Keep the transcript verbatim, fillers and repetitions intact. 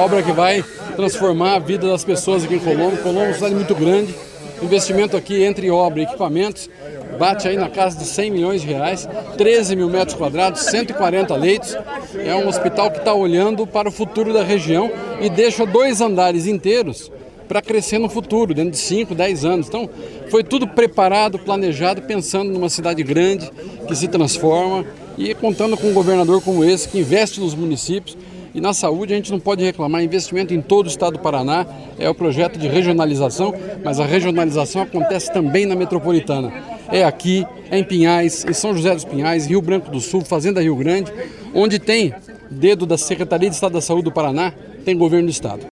obra que vai transformar a vida das pessoas aqui em Colombo. Colombo é uma cidade muito grande, investimento aqui entre obra e equipamentos bate aí na casa de cem milhões de reais, treze mil metros quadrados, cento e quarenta leitos. É um hospital que está olhando para o futuro da região e deixa dois andares inteiros para crescer no futuro, dentro de cinco, dez anos. Então, foi tudo preparado, planejado, pensando numa cidade grande, que se transforma, e contando com um governador como esse, que investe nos municípios. E na saúde a gente não pode reclamar, investimento em todo o estado do Paraná, é o projeto de regionalização, mas a regionalização acontece também na metropolitana. É aqui, é em Pinhais, em São José dos Pinhais, Rio Branco do Sul, Fazenda Rio Grande, onde tem dedo da Secretaria de Estado da Saúde do Paraná, tem governo do estado.